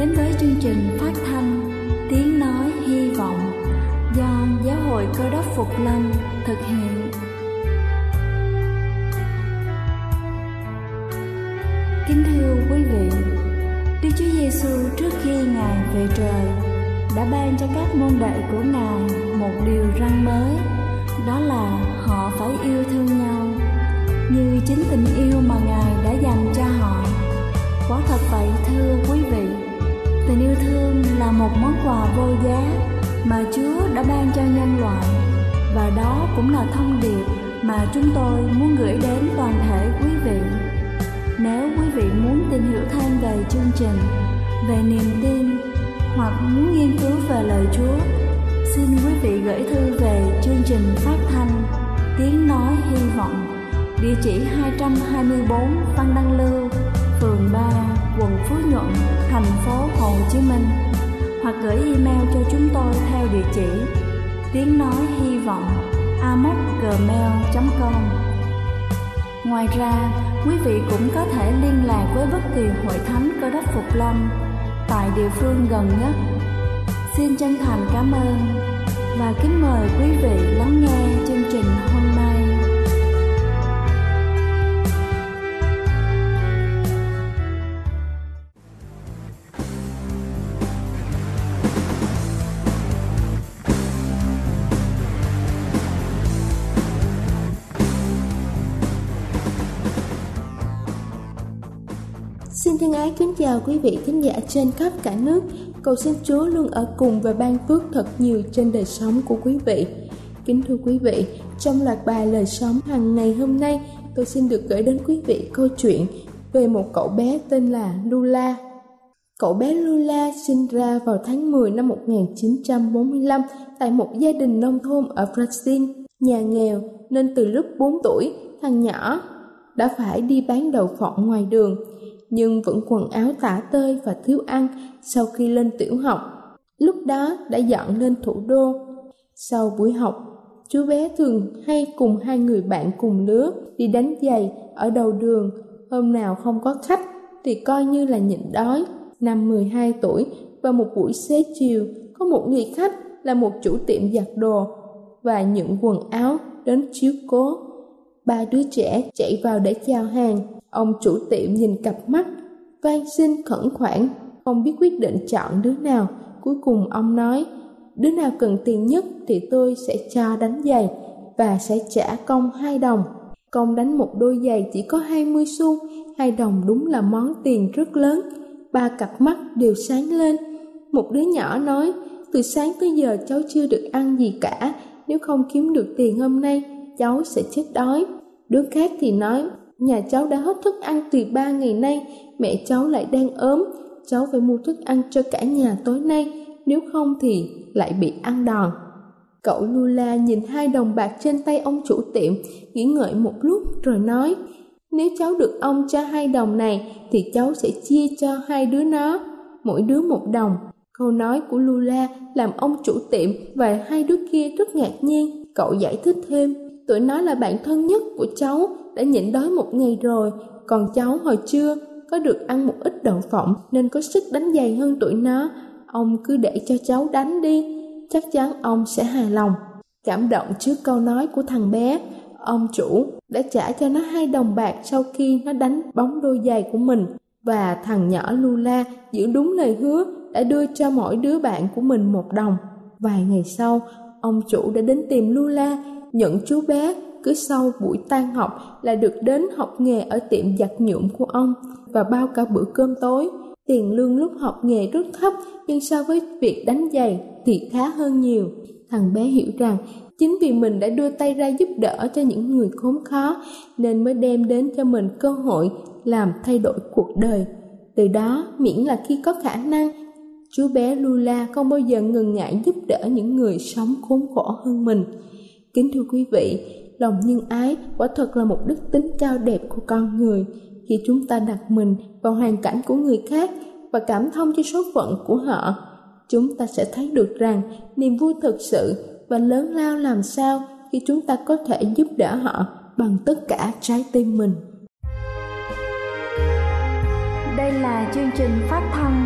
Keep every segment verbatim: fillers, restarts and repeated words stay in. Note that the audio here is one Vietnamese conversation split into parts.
đến với chương trình phát thanh Tiếng Nói Hy Vọng do Giáo hội Cơ Đốc Phục Lâm thực hiện. Kính thưa quý vị, Đức Chúa Giêsu trước khi Ngài về trời đã ban cho các môn đệ của Ngài một điều răn mới, đó là họ phải yêu thương nhau như chính tình yêu mà Ngài đã dành cho họ. Quả thật vậy thưa quý vị, tình yêu thương là một món quà vô giá mà Chúa đã ban cho nhân loại, và đó cũng là thông điệp mà chúng tôi muốn gửi đến toàn thể quý vị. Nếu quý vị muốn tìm hiểu thêm về chương trình, về niềm tin hoặc muốn nghiên cứu về lời Chúa, xin quý vị gửi thư về chương trình phát thanh Tiếng Nói Hy Vọng, địa chỉ hai trăm hai mươi tư Văn Đăng Lưu, phường ba, quận Phú Nhuận, thành phố Hồ Chí Minh, hoặc gửi email cho chúng tôi theo địa chỉ tiếng nói hy vọng a m o c gmail chấm com. Ngoài ra, quý vị cũng có thể liên lạc với bất kỳ hội thánh Cơ Đốc Phục Lâm tại địa phương gần nhất. Xin chân thành cảm ơn và kính mời quý vị lắng nghe chương trình hôm nay. Xin thân ái kính chào quý vị thính giả trên khắp cả nước. Cầu xin Chúa luôn ở cùng và ban phước thật nhiều trên đời sống của quý vị. Kính thưa quý vị, trong loạt bài lời sống hàng ngày hôm nay, tôi xin được gửi đến quý vị câu chuyện về một cậu bé tên là Lula. Cậu bé Lula sinh ra vào tháng mười năm một nghìn chín trăm bốn mươi lăm tại một gia đình nông thôn ở Brazil. Nhà nghèo nên từ lúc bốn tuổi, thằng nhỏ đã phải đi bán đậu phộng ngoài đường, nhưng vẫn quần áo tả tơi và thiếu ăn sau khi lên tiểu học. Lúc đó đã dọn lên thủ đô. Sau buổi học, chú bé thường hay cùng hai người bạn cùng lứa đi đánh giày ở đầu đường. Hôm nào không có khách thì coi như là nhịn đói. Năm mười hai tuổi, vào một buổi xế chiều, có một người khách là một chủ tiệm giặt đồ và những quần áo đến chiếu cố. Ba đứa trẻ chạy vào để chào hàng. Ông chủ tiệm nhìn cặp mắt van xin khẩn khoản, không biết quyết định chọn đứa nào. Cuối cùng ông nói, đứa nào cần tiền nhất thì tôi sẽ cho đánh giày và sẽ trả công hai đồng. Công đánh một đôi giày chỉ có hai mươi xu, hai đồng đúng là món tiền rất lớn. Ba cặp mắt đều sáng lên. Một đứa nhỏ nói, từ sáng tới giờ cháu chưa được ăn gì cả, nếu không kiếm được tiền hôm nay, cháu sẽ chết đói. Đứa khác thì nói, nhà cháu đã hết thức ăn từ ba ngày nay, mẹ cháu lại đang ốm, cháu phải mua thức ăn cho cả nhà tối nay, nếu không thì lại bị ăn đòn. Cậu Lula nhìn hai đồng bạc trên tay ông chủ tiệm, nghĩ ngợi một lúc rồi nói, nếu cháu được ông cho hai đồng này thì cháu sẽ chia cho hai đứa nó, mỗi đứa một đồng. Câu nói của Lula làm ông chủ tiệm và hai đứa kia rất ngạc nhiên. Cậu giải thích thêm, tụi nó là bạn thân nhất của cháu, đã nhịn đói một ngày rồi, còn cháu hồi trưa có được ăn một ít đậu phộng nên có sức đánh giày hơn tụi nó. Ông cứ để cho cháu đánh đi, chắc chắn ông sẽ hài lòng. Cảm động trước câu nói của thằng bé, ông chủ đã trả cho nó hai đồng bạc sau khi nó đánh bóng đôi giày của mình, và thằng nhỏ Lula giữ đúng lời hứa, đã đưa cho mỗi đứa bạn của mình một đồng. Vài ngày sau, ông chủ đã đến tìm Lula, nhận chú bé cứ sau buổi tan học là được đến học nghề ở tiệm giặt nhuộm của ông và bao cả bữa cơm tối. Tiền lương lúc học nghề rất thấp, nhưng so với việc đánh giày thì khá hơn nhiều. Thằng bé hiểu rằng chính vì mình đã đưa tay ra giúp đỡ cho những người khốn khó nên mới đem đến cho mình cơ hội làm thay đổi cuộc đời. Từ đó, miễn là khi có khả năng, chú bé Lula không bao giờ ngần ngại giúp đỡ những người sống khốn khổ hơn mình. Kính thưa quý vị, lòng nhân ái quả thật là một đức tính cao đẹp của con người. Khi chúng ta đặt mình vào hoàn cảnh của người khác và cảm thông cho số phận của họ, chúng ta sẽ thấy được rằng niềm vui thực sự và lớn lao làm sao khi chúng ta có thể giúp đỡ họ bằng tất cả trái tim mình. Đây là chương trình phát thanh Tiếng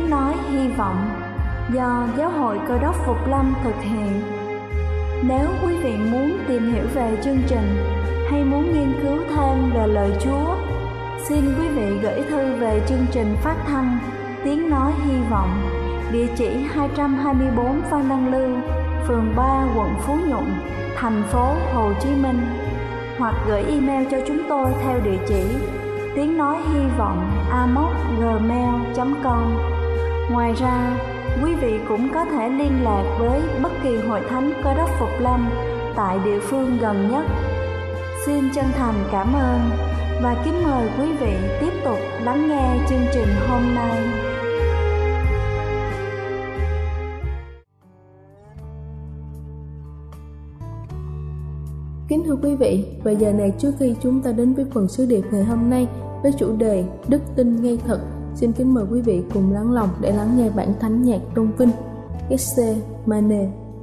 Tiếng nói hy vọng do Giáo hội Cơ đốc Phục Lâm thực hiện. Nếu quý vị muốn tìm hiểu về chương trình hay muốn nghiên cứu thêm về lời Chúa, xin quý vị gửi thư về chương trình phát thanh Tiếng nói hy vọng, địa chỉ hai trăm hai mươi bốn Phan Đăng Lưu, phường ba, quận Phú Nhuận, thành phố Hồ Chí Minh, hoặc gửi email cho chúng tôi theo địa chỉ tiếng nói hy vọng a m o s gmail chấm com. Ngoài ra, quý vị cũng có thể liên lạc với bất kỳ hội thánh Cơ đốc Phục Lâm tại địa phương gần nhất. Xin chân thành cảm ơn và kính mời quý vị tiếp tục lắng nghe chương trình hôm nay. Kính thưa quý vị, và giờ này trước khi chúng ta đến với phần sứ điệp ngày hôm nay với chủ đề Đức tin ngay thật, xin kính mời quý vị cùng lắng lòng để lắng nghe bản thánh nhạc tôn vinh Gethsemane.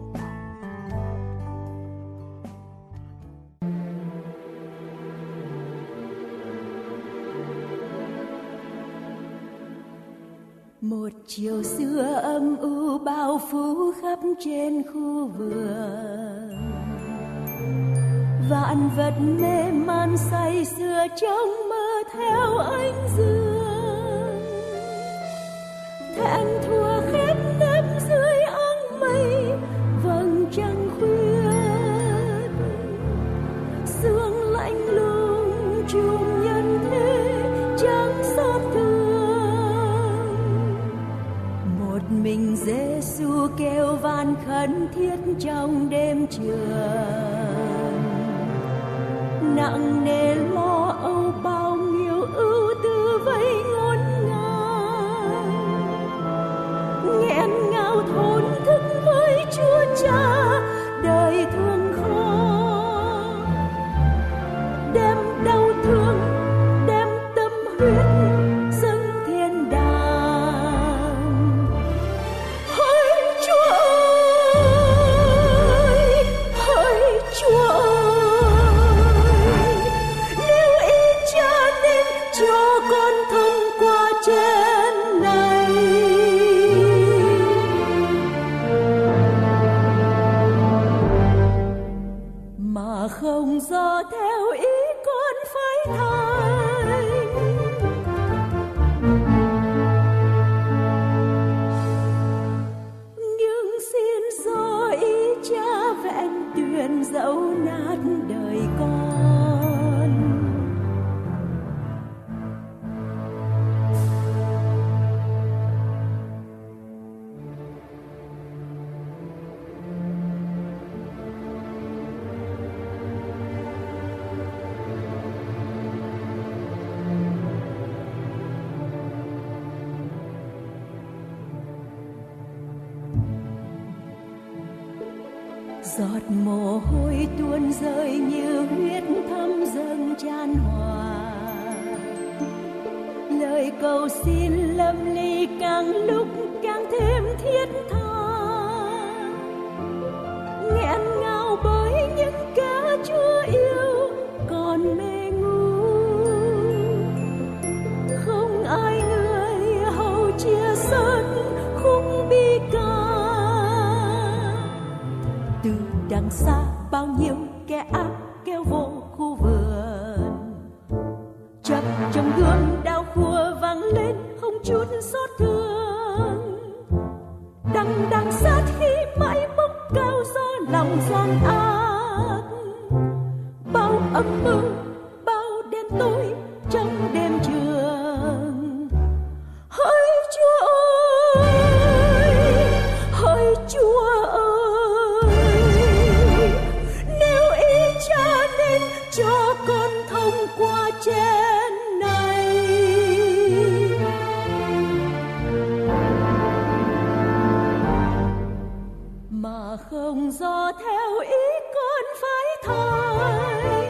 Một chiều xưa âm u bao phủ khắp trên khu vườn, vạn vật mê man say sưa trong mơ theo ánh dương. Thẹn thua khép nếp dưới áng mây vầng trăng khuyết, sương lạnh lùng trùm nhân thế chẳng xót thương. Một mình Giêsu kêu van khẩn thiết trong đêm trường, nặng nề lo âu bao nhiêu ưu tư vây ngổn ngang, nghẹn ngào thổn thức với Chúa Cha đời thương khó, đem đau thương đem tâm huyết dâng thiên đàng. Hỡi Chúa ơi, hỡi Chúa ơi, cho con thông qua trên này. Mà không do theo ý con phải thành, nhưng xin do ý Cha vẹn tuyền dẫu nát đời con. Giọt mồ hôi tuôn rơi như huyết thấm dâng chan hòa, lời cầu xin lâm ly càng lúc càng thêm thiết tha, nghẹn ngào bởi những kẻ Chúa yêu còn mê ngu. Không ai người hầu chia sớt khúc bi ca, từ đằng xa bao nhiêu kẻ ác kêu vô khu vườn, chập trong gương đau khua vang lên không chút xót thương. Đằng đằng sát khi mãi bốc cao do lòng gian ác, bao âm mưu bao đen tối trong đêm trường. Hỡi Chúa ơi, hỡi Chúa ơi, nếu ý Cha nên cho con thông qua trên này. Mà không do theo ý con phải thành,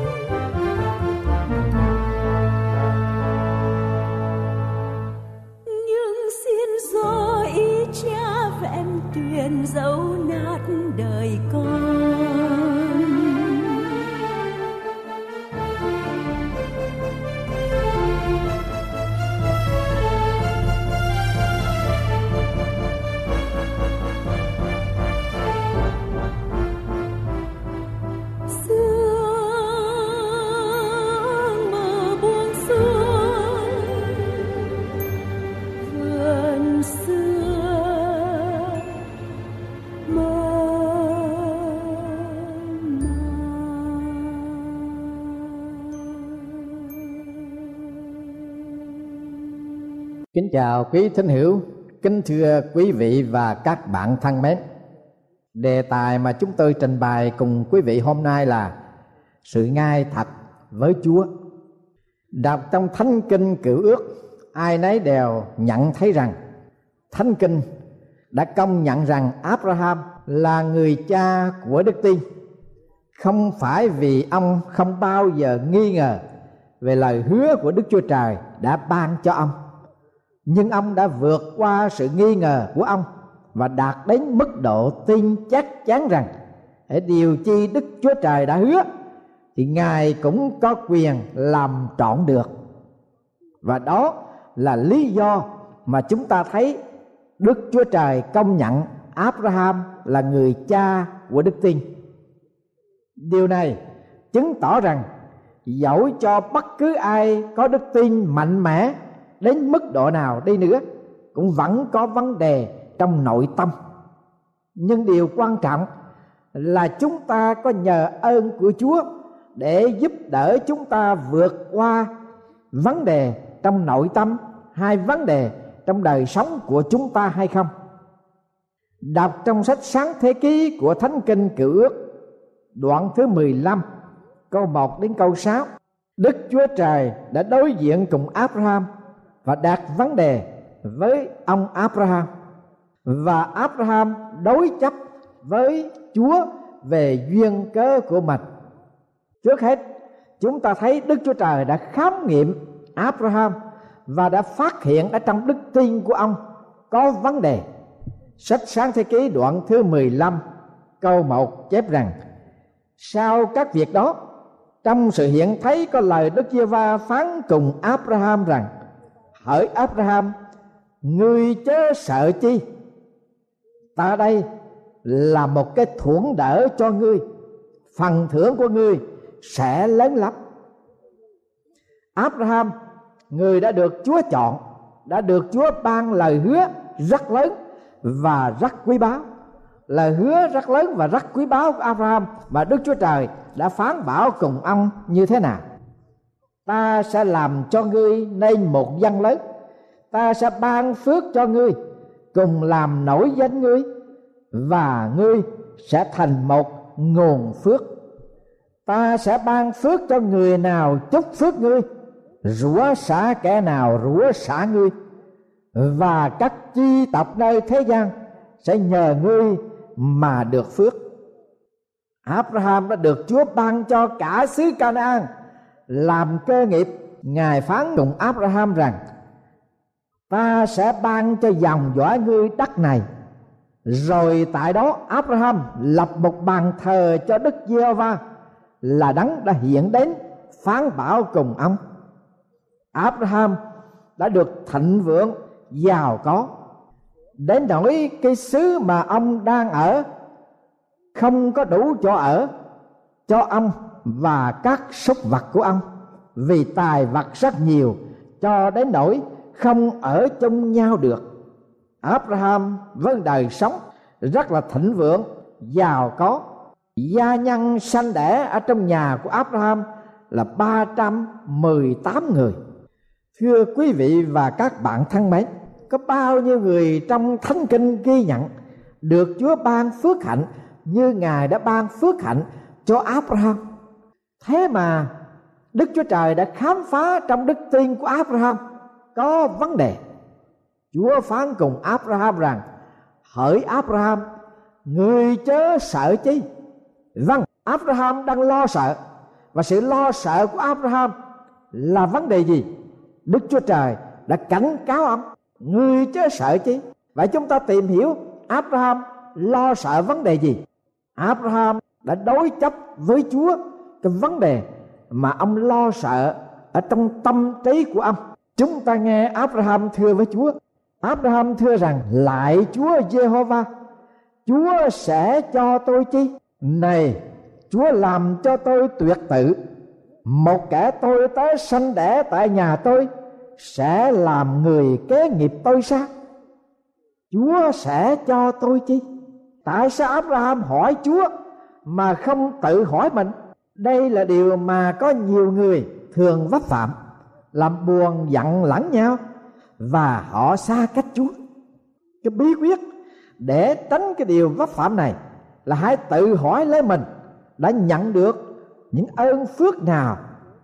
nhưng xin do ý Cha vẹn tuyền dẫu nát đời con. Kính chào quý thính hữu, kính thưa quý vị và các bạn thân mến. Đề tài mà chúng tôi trình bày cùng quý vị hôm nay là sự ngay thật với Chúa. Đọc trong Thánh Kinh Cựu Ước, ai nấy đều nhận thấy rằng Thánh Kinh đã công nhận rằng Abraham là người cha của đức tin, không phải vì ông không bao giờ nghi ngờ về lời hứa của Đức Chúa Trời đã ban cho ông, nhưng ông đã vượt qua sự nghi ngờ của ông và đạt đến mức độ tin chắc chắn rằng hễ điều chi Đức Chúa Trời đã hứa thì Ngài cũng có quyền làm trọn được. Và đó là lý do mà chúng ta thấy Đức Chúa Trời công nhận Abraham là người cha của đức tin. Điều này chứng tỏ rằng dẫu cho bất cứ ai có đức tin mạnh mẽ đến mức độ nào đi nữa cũng vẫn có vấn đề trong nội tâm. Nhưng điều quan trọng là chúng ta có nhờ ơn của Chúa để giúp đỡ chúng ta vượt qua vấn đề trong nội tâm hay vấn đề trong đời sống của chúng ta hay không. Đọc trong sách Sáng Thế Ký của Thánh Kinh Cựu Ước, đoạn thứ mười lăm, câu một đến câu sáu, Đức Chúa Trời đã đối diện cùng Abraham và đặt vấn đề với ông Abraham, và Abraham đối chấp với Chúa về duyên cớ của mình. Trước hết, chúng ta thấy Đức Chúa Trời đã khám nghiệm Abraham và đã phát hiện ở trong đức tin của ông có vấn đề. Sách Sáng Thế Ký đoạn thứ mười lăm câu một chép rằng: sau các việc đó, trong sự hiện thấy có lời Đức Giê-hô-va phán cùng Abraham rằng: hỡi Abraham, ngươi chớ sợ chi, ta đây là một cái thuẫn đỡ cho ngươi, phần thưởng của ngươi sẽ lớn lắm. Abraham, người đã được Chúa chọn, đã được Chúa ban lời hứa rất lớn và rất quý báu. Lời hứa rất lớn và rất quý báu của Abraham mà Đức Chúa Trời đã phán bảo cùng ông như thế nào: ta sẽ làm cho ngươi nên một dân lớn, ta sẽ ban phước cho ngươi, cùng làm nổi danh ngươi, và ngươi sẽ thành một nguồn phước. Ta sẽ ban phước cho người nào chúc phước ngươi, rủa xả kẻ nào rủa xả ngươi, và các chi tộc nơi thế gian sẽ nhờ ngươi mà được phước. Abraham đã được Chúa ban cho cả xứ Canaan làm cơ nghiệp. Ngài phán cùng Abraham rằng: ta sẽ ban cho dòng dõi ngươi đất này. Rồi tại đó Abraham lập một bàn thờ cho Đức Giê-hô-va là Đấng đã hiện đến phán bảo cùng ông. Abraham đã được thịnh vượng, giàu có, đến nỗi cái xứ mà ông đang ở không có đủ chỗ ở cho ông và các súc vật của ông, vì tài vật rất nhiều cho đến nỗi không ở chung nhau được. Abraham với đời sống rất là thịnh vượng, giàu có. Gia nhân sanh đẻ ở trong nhà của Abraham là ba trăm mười tám người. Thưa quý vị và các bạn thân mến, có bao nhiêu người trong Thánh Kinh ghi nhận được Chúa ban phước hạnh như Ngài đã ban phước hạnh cho Abraham. Thế mà Đức Chúa Trời đã khám phá trong đức tin của Abraham có vấn đề. Chúa phán cùng Abraham rằng: hỡi Abraham, ngươi chớ sợ chi. Vâng, Abraham đang lo sợ, và sự lo sợ của Abraham là vấn đề gì? Đức Chúa Trời đã cảnh cáo ông: ngươi chớ sợ chi. Vậy chúng ta tìm hiểu Abraham lo sợ vấn đề gì. Abraham đã đối chấp với Chúa cái vấn đề mà ông lo sợ ở trong tâm trí của ông. Chúng ta nghe Abraham thưa với Chúa. Abraham thưa rằng: lại Chúa Giê-hô-va, Chúa sẽ cho tôi chi? Này, Chúa làm cho tôi tuyệt tự, một kẻ tôi tớ sanh đẻ tại nhà tôi sẽ làm người kế nghiệp tôi sao? Chúa sẽ cho tôi chi? Tại sao Abraham hỏi Chúa mà không tự hỏi mình? Đây là điều mà có nhiều người thường vấp phạm, làm buồn giận lẫn nhau và họ xa cách Chúa. Cái bí quyết để tránh cái điều vấp phạm này là hãy tự hỏi lấy mình đã nhận được những ơn phước nào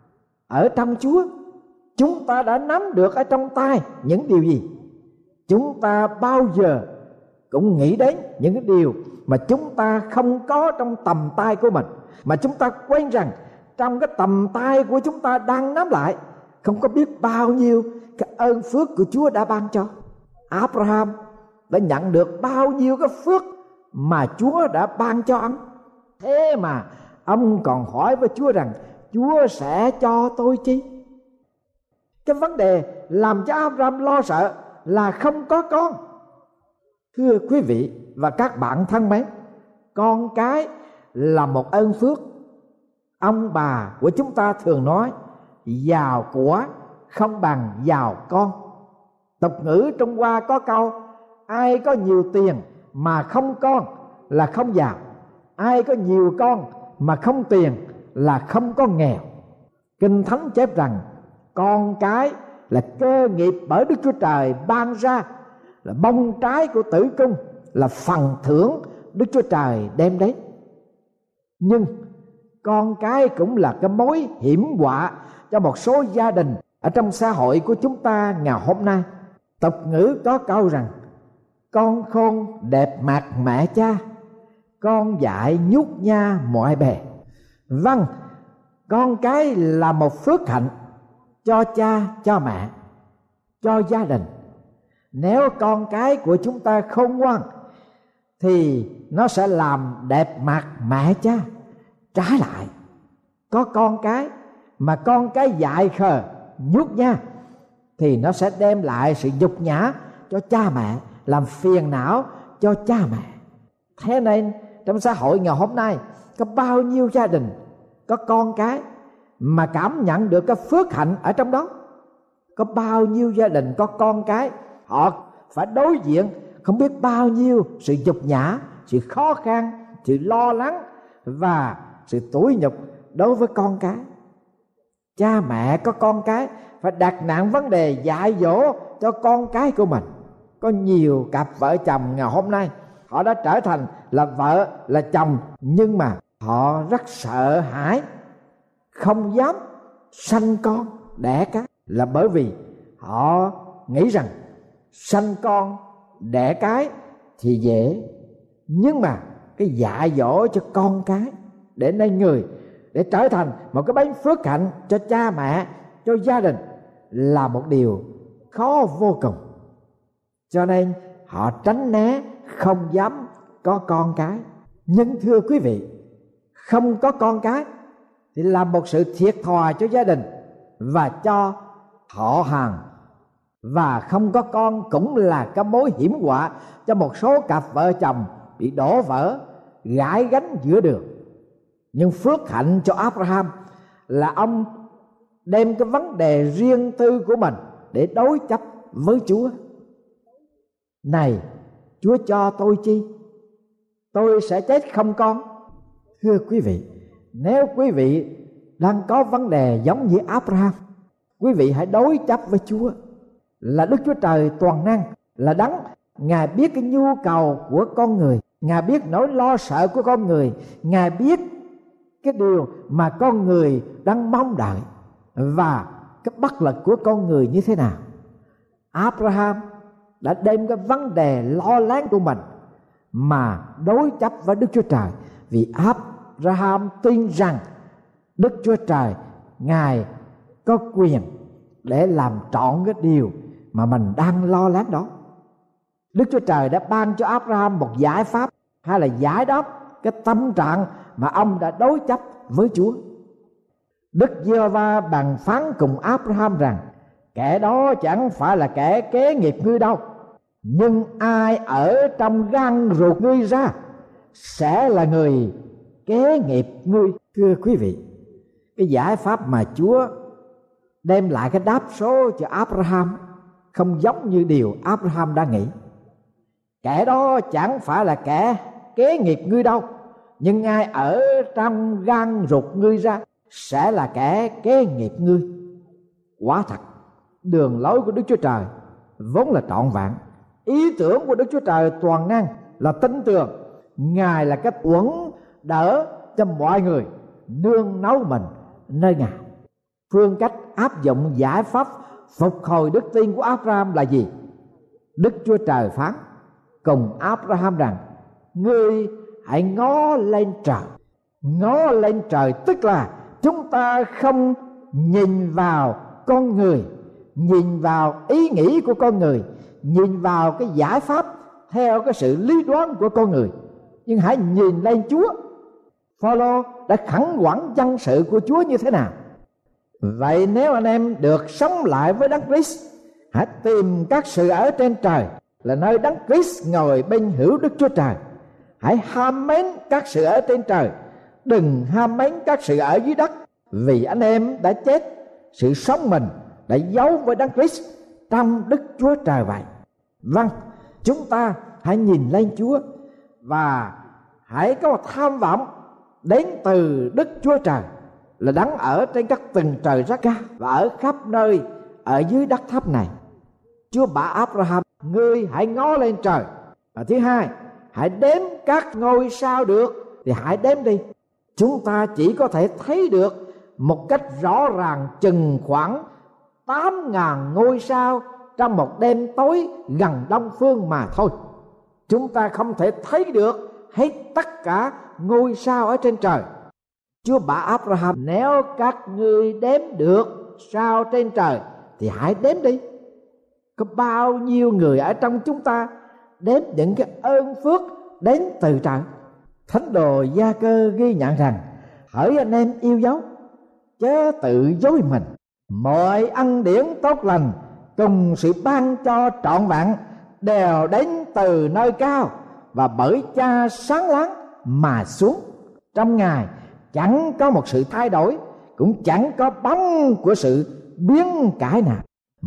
ở trong Chúa. Chúng ta đã nắm được ở trong tay những điều gì? Chúng ta bao giờ cũng nghĩ đến những cái điều mà chúng ta không có trong tầm tay của mình, mà chúng ta quên rằng trong cái tầm tay của chúng ta đang nắm lại không có biết bao nhiêu cái ơn phước của Chúa đã ban cho. Abraham đã nhận được bao nhiêu cái phước mà Chúa đã ban cho ông. Thế mà ông còn hỏi với Chúa rằng Chúa sẽ cho tôi chi? Cái vấn đề làm cho Abraham lo sợ là không có con. Thưa quý vị và các bạn thân mến, con cái là một ơn phước. Ông bà của chúng ta thường nói giàu của không bằng giàu con. Tục ngữ Trung Hoa có câu ai có nhiều tiền mà không con là không giàu, ai có nhiều con mà không tiền là không có nghèo. Kinh Thánh chép rằng con cái là cơ nghiệp bởi Đức Chúa Trời ban ra, là bông trái của tử cung, là phần thưởng Đức Chúa Trời đem đến. Nhưng con cái cũng là cái mối hiểm họa cho một số gia đình ở trong xã hội của chúng ta ngày hôm nay. Tục ngữ có câu rằng con khôn đẹp mặt mẹ cha, con dại nhút nha mọi bề. Vâng, con cái là một phước hạnh cho cha, cho mẹ, cho gia đình. Nếu con cái của chúng ta khôn ngoan thì nó sẽ làm đẹp mặt mẹ cha. Trái lại, có con cái mà con cái dại khờ nhút nha thì nó sẽ đem lại sự nhục nhã cho cha mẹ, làm phiền não cho cha mẹ. Thế nên trong xã hội ngày hôm nay có bao nhiêu gia đình có con cái mà cảm nhận được cái phước hạnh ở trong đó. Có bao nhiêu gia đình có con cái họ phải đối diện không biết bao nhiêu sự nhục nhã, sự khó khăn, sự lo lắng và sự tủi nhục đối với con cái. Cha mẹ có con cái phải đặt nặng vấn đề dạy dỗ cho con cái của mình. Có nhiều cặp vợ chồng ngày hôm nay họ đã trở thành là vợ là chồng, nhưng mà họ rất sợ hãi, không dám sanh con đẻ cái, là bởi vì họ nghĩ rằng sanh con đẻ cái thì dễ, nhưng mà cái dạy dỗ cho con cái để nên người, để trở thành một cái bánh phước hạnh cho cha mẹ, cho gia đình là một điều khó vô cùng. Cho nên họ tránh né, không dám có con cái. Nhưng thưa quý vị, không có con cái thì là một sự thiệt thòi cho gia đình và cho họ hàng. Và không có con cũng là cái mối hiểm họa cho một số cặp vợ chồng bị đổ vỡ, gãi gánh giữa đường. Nhưng phước hạnh cho Abraham là ông đem cái vấn đề riêng tư của mình để đối chấp với Chúa. Này, Chúa cho tôi chi? Tôi sẽ chết không con? Thưa quý vị, nếu quý vị đang có vấn đề giống như Abraham, quý vị hãy đối chấp với Chúa. Là Đức Chúa Trời toàn năng, là đấng Ngài biết cái nhu cầu của con người, Ngài biết nỗi lo sợ của con người, Ngài biết cái điều mà con người đang mong đợi và cái bất lực của con người như thế nào. Abraham đã đem cái vấn đề lo lắng của mình mà đối chấp với Đức Chúa Trời, vì Abraham tin rằng Đức Chúa Trời Ngài có quyền để làm trọn cái điều mà mình đang lo lắng đó. Đức Chúa Trời đã ban cho Abraham một giải pháp hay là giải đáp cái tâm trạng mà ông đã đối chấp với Chúa. Đức Giê-hô-va bàn phán cùng Abraham rằng kẻ đó chẳng phải là kẻ kế nghiệp ngươi đâu, nhưng ai ở trong gan ruột ngươi ra sẽ là người kế nghiệp ngươi. Thưa quý vị, cái giải pháp mà Chúa đem lại cái đáp số cho Abraham không giống như điều Abraham đã nghĩ. Kẻ đó chẳng phải là kẻ kế nghiệp ngươi đâu, nhưng ai ở trong gan ruột ngươi ra sẽ là kẻ kế nghiệp ngươi. Quả thật, đường lối của Đức Chúa Trời vốn là trọn vẹn. Ý tưởng của Đức Chúa Trời toàn năng là tin tưởng. Ngài là cách uẩn đỡ cho mọi người nương náu mình nơi Ngài. Phương cách áp dụng giải pháp phục hồi đức tin của Abraham là gì? Đức Chúa Trời phán cùng Abraham rằng: ngươi hãy ngó lên trời. Ngó lên trời tức là chúng ta không nhìn vào con người, nhìn vào ý nghĩ của con người, nhìn vào cái giải pháp theo cái sự lý đoán của con người, nhưng hãy nhìn lên Chúa. Phaolô đã khẳng quản dân sự của Chúa như thế nào? Vậy nếu anh em được sống lại với Đấng Christ, hãy tìm các sự ở trên trời, là nơi Đấng Christ ngồi bên hữu Đức Chúa Trời. Hãy ham mến các sự ở trên trời, đừng ham mến các sự ở dưới đất, vì anh em đã chết, sự sống mình đã giấu với Đấng Christ trong Đức Chúa Trời vậy. Vâng, chúng ta hãy nhìn lên Chúa và hãy có tham vọng đến từ Đức Chúa Trời, là Đấng ở trên các tầng trời rất cao và ở khắp nơi ở dưới đất thấp này. Chúa bảo Abraham: ngươi hãy ngó lên trời. Và thứ hai, hãy đếm các ngôi sao được thì hãy đếm đi. Chúng ta chỉ có thể thấy được một cách rõ ràng chừng khoảng tám ngàn ngôi sao trong một đêm tối gần đông phương mà thôi. Chúng ta không thể thấy được hết tất cả ngôi sao ở trên trời. Chúa bảo Abraham: nếu các ngươi đếm được sao trên trời thì hãy đếm đi. Có bao nhiêu người ở trong chúng ta đếm những cái ơn phước đến từ trời? Thánh đồ Gia Cơ ghi nhận rằng: hỡi anh em yêu dấu, chớ tự dối mình, mọi ân điển tốt lành cùng sự ban cho trọn vẹn đều đến từ nơi cao và bởi Cha sáng láng mà xuống. Trong Ngài chẳng có một sự thay đổi, cũng chẳng có bóng của sự biến cải nào.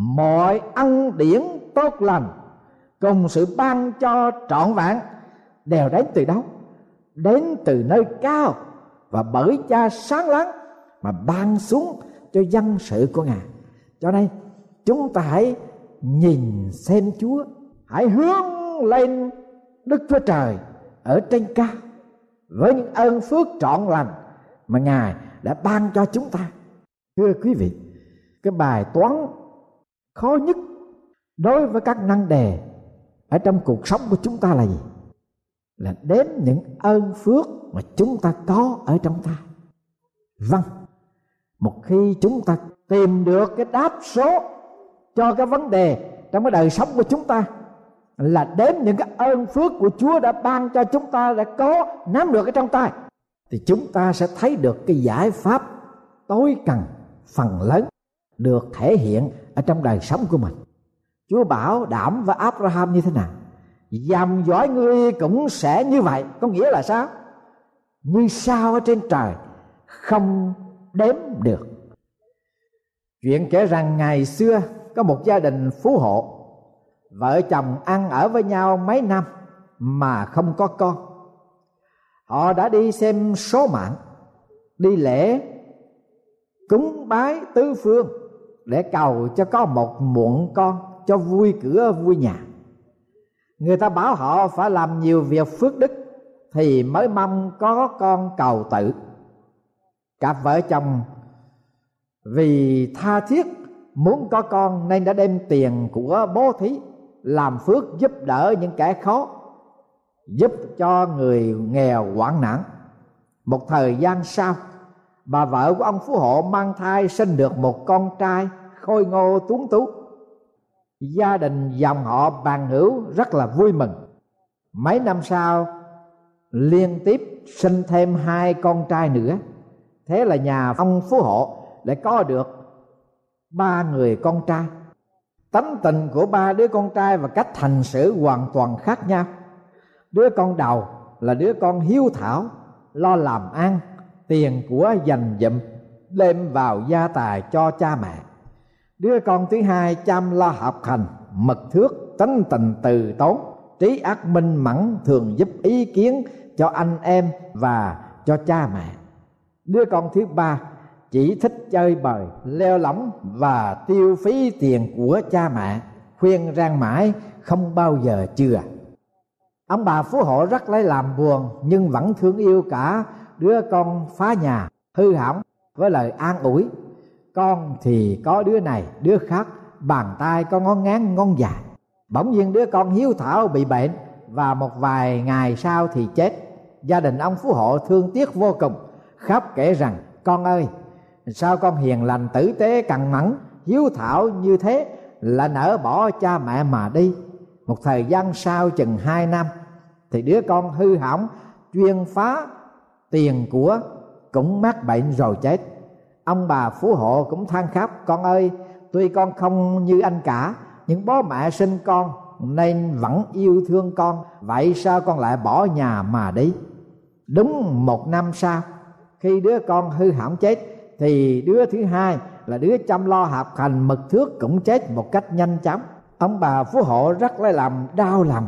Mọi ân điển tốt lành cùng sự ban cho trọn vẹn đều đến từ đâu? Đến từ nơi cao và bởi Cha sáng láng mà ban xuống cho dân sự của Ngài. Cho nên chúng ta hãy nhìn xem Chúa, hãy hướng lên Đức Chúa Trời ở trên cao với những ơn phước trọn lành mà Ngài đã ban cho chúng ta. Thưa quý vị, cái bài toán khó nhất đối với các nan đề ở trong cuộc sống của chúng ta là gì? Là đếm những ơn phước mà chúng ta có ở trong ta. Vâng, một khi chúng ta tìm được cái đáp số cho cái vấn đề trong cái đời sống của chúng ta, là đếm những cái ơn phước của Chúa đã ban cho chúng ta, đã có nắm được ở trong tay, thì chúng ta sẽ thấy được cái giải pháp tối cần phần lớn được thể hiện ở trong đời sống của mình. Chúa bảo đảm với Abraham như thế nào? Dòng dõi ngươi cũng sẽ như vậy. Có nghĩa là sao? Như sao ở trên trời không đếm được. Chuyện kể rằng ngày xưa có một gia đình phú hộ, vợ chồng ăn ở với nhau mấy năm mà không có con. Họ đã đi xem số mạng, đi lễ cúng bái tứ phương để cầu cho có một muộn con cho vui cửa vui nhà. Người ta bảo họ phải làm nhiều việc phước đức thì mới mong có con cầu tự. Cặp vợ chồng vì tha thiết muốn có con nên đã đem tiền của bố thí làm phước giúp đỡ những kẻ khó, giúp cho người nghèo hoạn nạn. Một thời gian sau, bà vợ của ông phú hộ mang thai sinh được một con trai khôi ngô tuấn tú. Gia đình dòng họ bằng hữu rất là vui mừng. Mấy năm sau liên tiếp sinh thêm hai con trai nữa. Thế là nhà ông phú hộ đã có được ba người con trai. Tánh tình của ba đứa con trai và cách hành xử hoàn toàn khác nhau. Đứa con đầu là đứa con hiếu thảo, lo làm ăn, tiền của dành dụm đem vào gia tài cho cha mẹ. Đứa con thứ hai chăm lo học hành, mật thước, tánh tình từ tốn, trí óc minh mẫn, thường giúp ý kiến cho anh em và cho cha mẹ. Đứa con thứ ba chỉ thích chơi bời, leo lỏng và tiêu phí tiền của cha mẹ, khuyên rang mãi không bao giờ chừa. Ông bà phú hộ rất lấy làm buồn, nhưng vẫn thương yêu cả đứa con phá nhà hư hỏng với lời an ủi. Con thì có đứa này đứa khác, bàn tay có ngón ngắn ngón dài. Bỗng nhiên đứa con hiếu thảo bị bệnh, và một vài ngày sau thì chết. Gia đình ông phú hộ thương tiếc vô cùng, khóc kể rằng: con ơi, sao con hiền lành tử tế cằn mẫn hiếu thảo như thế là nỡ bỏ cha mẹ mà đi. Một thời gian sau chừng hai năm thì đứa con hư hỏng chuyên phá tiền của cũng mắc bệnh rồi chết. Ông bà phú hộ cũng than khóc: con ơi, tuy con không như anh cả, nhưng bố mẹ sinh con nên vẫn yêu thương con, vậy sao con lại bỏ nhà mà đi? Đúng một năm sau, khi đứa con hư hỏng chết thì đứa thứ hai là đứa chăm lo học hành mực thước cũng chết một cách nhanh chóng. Ông bà phú hộ rất lấy làm đau lòng,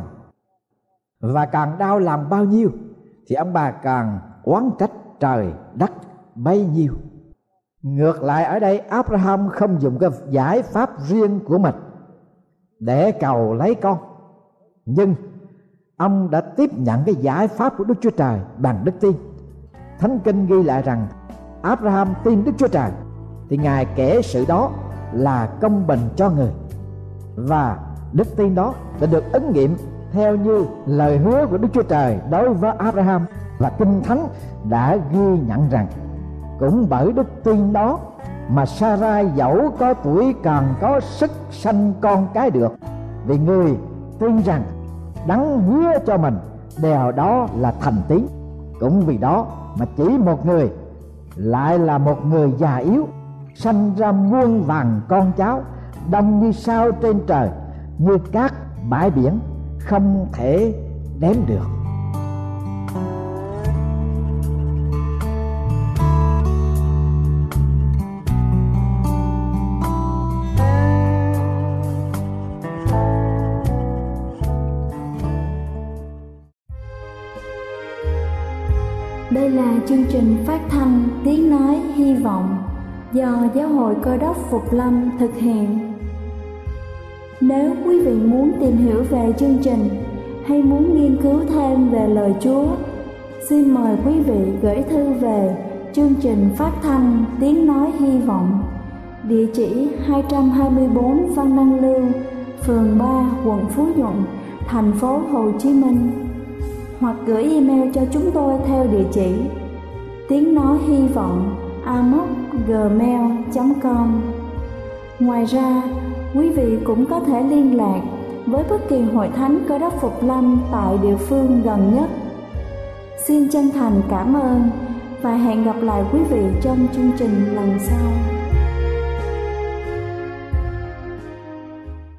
và càng đau lòng bao nhiêu thì ông bà càng oán trách trời đất bấy nhiêu. Ngược lại ở đây, Abraham không dùng cái giải pháp riêng của mình để cầu lấy con, nhưng ông đã tiếp nhận cái giải pháp của Đức Chúa Trời bằng đức tin. Thánh Kinh ghi lại rằng Abraham tin Đức Chúa Trời thì Ngài kể sự đó là công bình cho người, và đức tin đó đã được ứng nghiệm theo như lời hứa của Đức Chúa Trời đối với Abraham. Và Kinh Thánh đã ghi nhận rằng cũng bởi đức tin đó mà Sarai dẫu có tuổi càng có sức sanh con cái được, vì người tin rằng Đấng hứa cho mình điều đó là thành tín. Cũng vì đó mà chỉ một người lại là một người già yếu, sanh ra muôn vàn con cháu, đông như sao trên trời, như cát bãi biển, không thể đếm được. Đây là chương trình phát thanh Tiếng Nói Hy Vọng do Giáo hội Cơ đốc Phục Lâm thực hiện. Nếu quý vị muốn tìm hiểu về chương trình hay muốn nghiên cứu thêm về lời Chúa, xin mời quý vị gửi thư về chương trình phát thanh Tiếng Nói Hy Vọng, địa chỉ hai trăm hai mươi bốn Văn Năng Lưu, phường ba, quận Phú Nhuận, thành phố Hồ Chí Minh, hoặc gửi email cho chúng tôi theo địa chỉ tiếng nói hy vọng a m o c gmail chấm com. Ngoài ra, quý vị cũng có thể liên lạc với bất kỳ hội thánh Cơ đốc Phục Lâm tại địa phương gần nhất. Xin chân thành cảm ơn và hẹn gặp lại quý vị trong chương trình lần sau.